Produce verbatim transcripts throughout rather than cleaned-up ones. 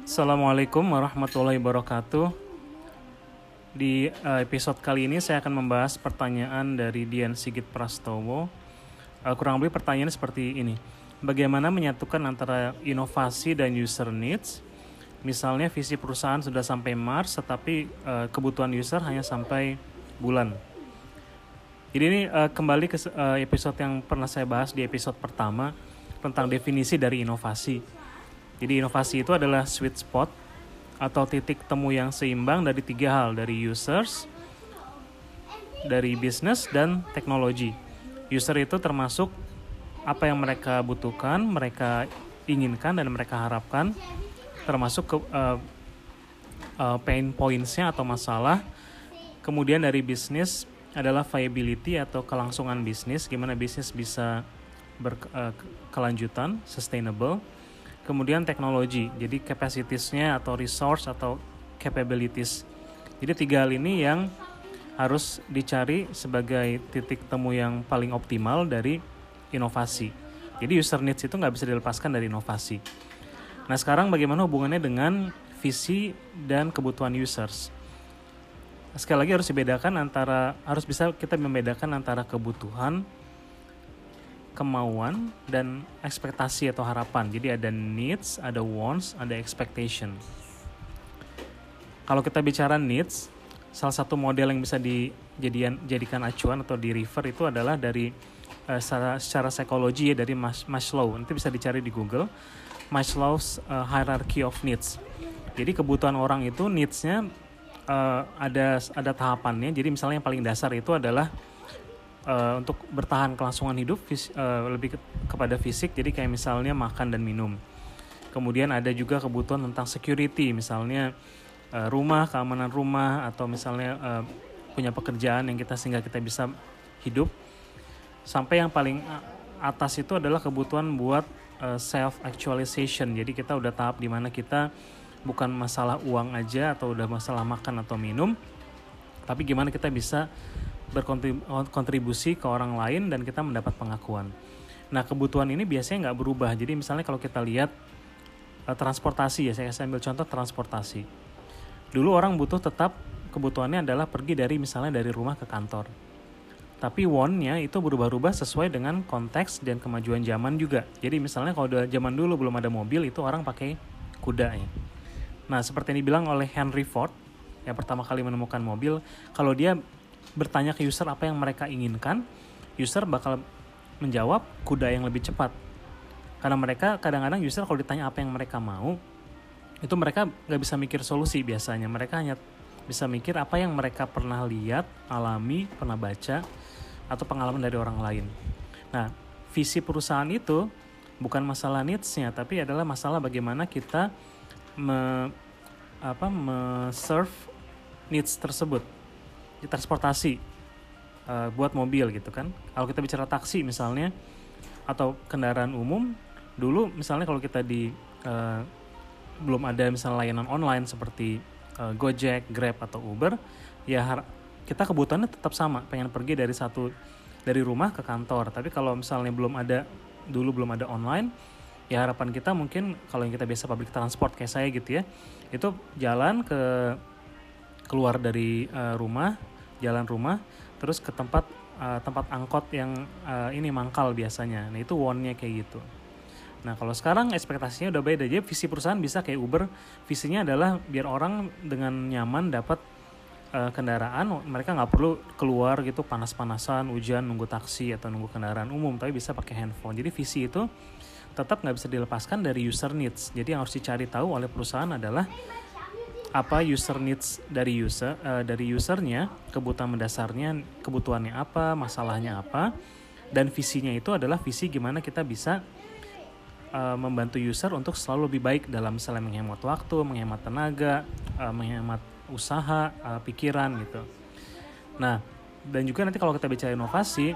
Assalamualaikum warahmatullahi wabarakatuh. Di uh, episode kali ini saya akan membahas pertanyaan dari Dian Sigit Prastowo. Uh, kurang lebih pertanyaannya seperti ini. Bagaimana menyatukan antara inovasi dan user needs? Misalnya visi perusahaan sudah sampai Mars, tetapi uh, kebutuhan user hanya sampai bulan. Jadi ini uh, kembali ke uh, episode yang pernah saya bahas di episode pertama tentang definisi dari inovasi. Jadi inovasi itu adalah sweet spot atau titik temu yang seimbang dari tiga hal, dari users, dari bisnis, dan teknologi. User itu termasuk apa yang mereka butuhkan, mereka inginkan, dan mereka harapkan, termasuk ke, uh, uh, pain points-nya atau masalah. Kemudian dari bisnis adalah viability atau kelangsungan bisnis, gimana bisnis bisa berkelanjutan, uh, sustainable. Kemudian teknologi, jadi capacitiesnya atau resource atau capabilities. Jadi tiga hal ini yang harus dicari sebagai titik temu yang paling optimal dari inovasi. Jadi user needs itu nggak bisa dilepaskan dari inovasi. Nah sekarang bagaimana hubungannya dengan visi dan kebutuhan users? Sekali lagi harus dibedakan antara, harus bisa kita membedakan antara kebutuhan, kemauan, dan ekspektasi atau harapan. Jadi ada needs, ada wants, ada expectation. Kalau kita bicara needs, salah satu model yang bisa dijadikan jadikan acuan atau di refer itu adalah dari uh, secara, secara psikologi ya, dari Mas, Maslow. Nanti bisa dicari di Google, Maslow's uh, Hierarchy of Needs. Jadi kebutuhan orang itu needs-nya uh, ada ada tahapannya. Jadi misalnya yang paling dasar itu adalah Uh, untuk bertahan kelangsungan hidup fis, uh, lebih ke, kepada fisik, jadi kayak misalnya makan dan minum. Kemudian ada juga kebutuhan tentang security, misalnya uh, rumah, keamanan rumah, atau misalnya uh, punya pekerjaan yang kita sehingga kita bisa hidup. Sampai yang paling atas itu adalah kebutuhan buat uh, self actualization. Jadi kita udah tahap di mana kita bukan masalah uang aja atau udah masalah makan atau minum, tapi gimana kita bisa berkontribusi ke orang lain dan kita mendapat pengakuan. Nah kebutuhan ini biasanya nggak berubah. Jadi misalnya kalau kita lihat uh, transportasi ya, saya ambil contoh transportasi. Dulu orang butuh tetap kebutuhannya adalah pergi dari misalnya dari rumah ke kantor. Tapi want-nya itu berubah-ubah sesuai dengan konteks dan kemajuan zaman juga. Jadi misalnya kalau zaman dulu belum ada mobil, itu orang pakai kuda ya. Nah seperti yang dibilang oleh Henry Ford yang pertama kali menemukan mobil, kalau dia bertanya ke user apa yang mereka inginkan, user bakal menjawab kuda yang lebih cepat. Karena mereka kadang-kadang user kalau ditanya apa yang mereka mau, itu mereka gak bisa mikir solusi biasanya. Mereka hanya bisa mikir apa yang mereka pernah lihat, alami, pernah baca, atau pengalaman dari orang lain. Nah, visi perusahaan itu bukan masalah needs-nya, tapi adalah masalah bagaimana kita me, apa, me-serve needs tersebut. Transportasi uh, buat mobil gitu kan. Kalau kita bicara taksi misalnya atau kendaraan umum, dulu misalnya kalau kita di uh, belum ada misalnya layanan online seperti uh, Gojek, Grab atau Uber, ya har- kita kebutuhannya tetap sama, pengen pergi dari satu dari rumah ke kantor. Tapi kalau misalnya belum ada dulu belum ada online, ya harapan kita mungkin kalau yang kita biasa public transport kayak saya gitu ya, itu jalan ke keluar dari uh, rumah jalan rumah, terus ke tempat uh, tempat angkot yang uh, ini mangkal biasanya. Nah itu want-nya kayak gitu. Nah kalau sekarang ekspektasinya udah beda. Jadi visi perusahaan bisa kayak Uber, visinya adalah biar orang dengan nyaman dapat uh, kendaraan, mereka nggak perlu keluar gitu panas-panasan, hujan, nunggu taksi atau nunggu kendaraan umum, tapi bisa pakai handphone. Jadi visi itu tetap nggak bisa dilepaskan dari user needs. Jadi yang harus dicari tahu oleh perusahaan adalah apa user needs dari user uh, dari usernya, kebutuhan mendasarnya, kebutuhannya apa, masalahnya apa, dan visinya itu adalah visi gimana kita bisa uh, membantu user untuk selalu lebih baik dalam misalnya menghemat waktu, menghemat tenaga, uh, menghemat usaha, uh, pikiran gitu. Nah dan juga nanti kalau kita bicara inovasi,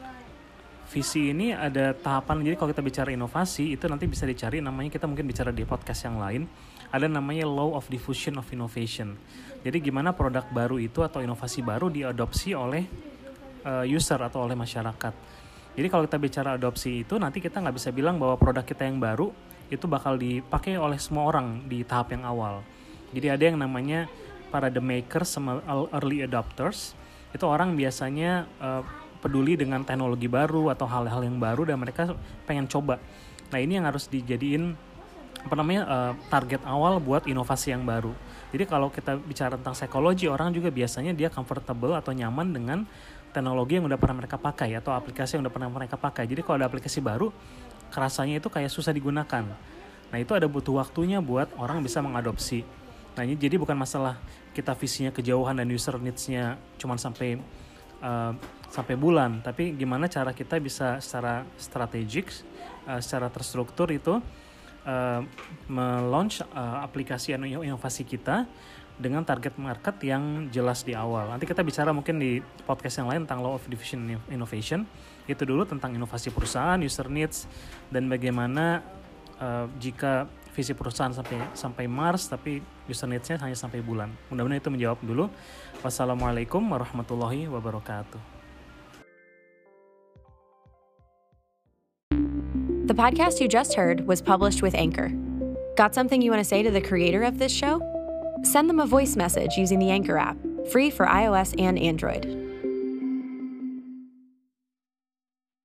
visi ini ada tahapan. Jadi kalau kita bicara inovasi itu nanti bisa dicari namanya, kita mungkin bicara di podcast yang lain, ada namanya law of diffusion of innovation. Jadi gimana produk baru itu atau inovasi baru diadopsi oleh uh, user atau oleh masyarakat. Jadi kalau kita bicara adopsi itu nanti kita nggak bisa bilang bahwa produk kita yang baru itu bakal dipakai oleh semua orang di tahap yang awal. Jadi ada yang namanya para the makers sama early adopters. Itu orang biasanya uh, peduli dengan teknologi baru atau hal-hal yang baru dan mereka pengen coba. Nah ini yang harus dijadiin apa namanya uh, target awal buat inovasi yang baru. Jadi kalau kita bicara tentang psikologi, orang juga biasanya dia comfortable atau nyaman dengan teknologi yang udah pernah mereka pakai atau aplikasi yang udah pernah mereka pakai. Jadi kalau ada aplikasi baru, kerasanya itu kayak susah digunakan. Nah itu ada butuh waktunya buat orang bisa mengadopsi. Nah ini jadi bukan masalah kita visinya kejauhan dan user needs-nya cuma sampai uh, sampai bulan, tapi gimana cara kita bisa secara strategik, uh, secara terstruktur itu uh, me-launch uh, aplikasi atau inovasi kita dengan target market yang jelas di awal. Nanti kita bicara mungkin di podcast yang lain tentang Law of Diffusion Innovation. Itu dulu tentang inovasi perusahaan, user needs, dan bagaimana uh, jika visi perusahaan sampai sampai Mars tapi user needs-nya hanya sampai bulan. Mudah-mudahan itu menjawab dulu. Wassalamualaikum warahmatullahi wabarakatuh. The podcast you just heard was published with Anchor. Got something you want to say to the creator of this show? Send them a voice message using the Anchor app, free for iOS and Android.